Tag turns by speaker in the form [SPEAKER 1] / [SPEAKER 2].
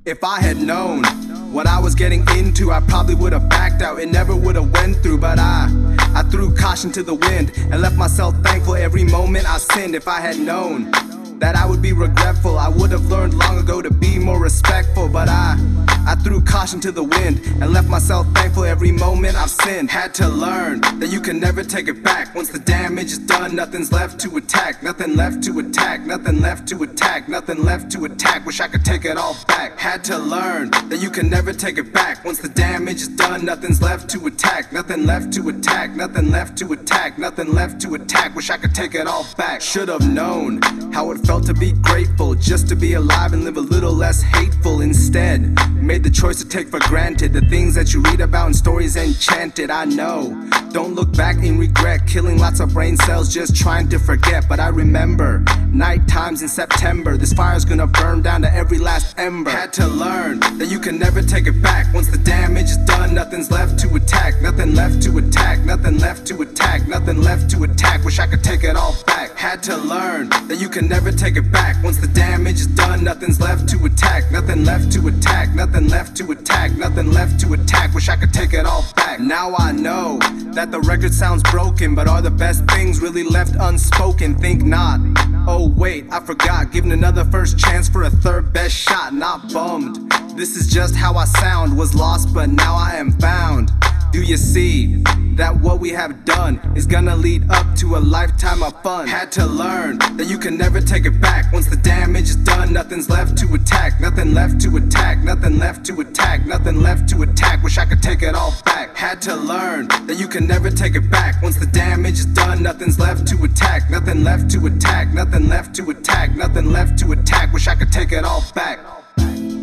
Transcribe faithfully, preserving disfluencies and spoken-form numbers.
[SPEAKER 1] If I had known what I was getting into, I probably would have backed out. It never would have went through, but I I threw caution to the wind and left myself thankful every moment I sinned. If I had known that I would be regretful, I would have learned long ago to be more respectful. But I I threw caution to the wind and left myself thankful every moment I've sinned. Had to learn that you can never take it back. Once the damage is done, nothing's left to attack. Nothing left to attack, nothing left to attack, nothing left to attack. Wish I could take it all back. Had to learn that you can never take it back. Once the damage is done, nothing's left to attack. Nothing left to attack, nothing left to attack, nothing left to attack. Wish I could take it all back. Should've known how it felt to be grateful, just to be alive and live a little less hateful. Instead, made the choice to take for granted the things that you read about in stories enchanted. I know, don't look back in regret, killing lots of brain cells just trying to forget. But I remember night times in September, this fire's gonna burn down to every last ember. Had to learn that you can never take it back. Once the damage is done, nothing's left to attack. Nothing left to attack, nothing left to attack, nothing left to attack. Wish I could take it all back. Had to learn that you can never take it back. Once the damage is done, nothing's left to attack. Nothing left to attack, nothing left to attack, nothing left to attack. Wish I could take it all back. Now I know that the record sounds broken, but are the best things really left unspoken? Think not. Oh wait, I forgot, giving another first chance for a third best shot. Not bummed, this is just how I sound. Was lost but now I am found. Do you see that what we have done is gonna lead up to a lifetime of fun? Had to learn that you can never take it back. Once the damage is done, nothing's left to attack. Nothing left to attack, nothing left to attack, nothing left to attack. Wish I could take it all back. Had to learn that you can never take it back. Once the damage is done, nothing's left to attack. Nothing left to attack, nothing left to attack, nothing left to attack. Wish I could take it all back.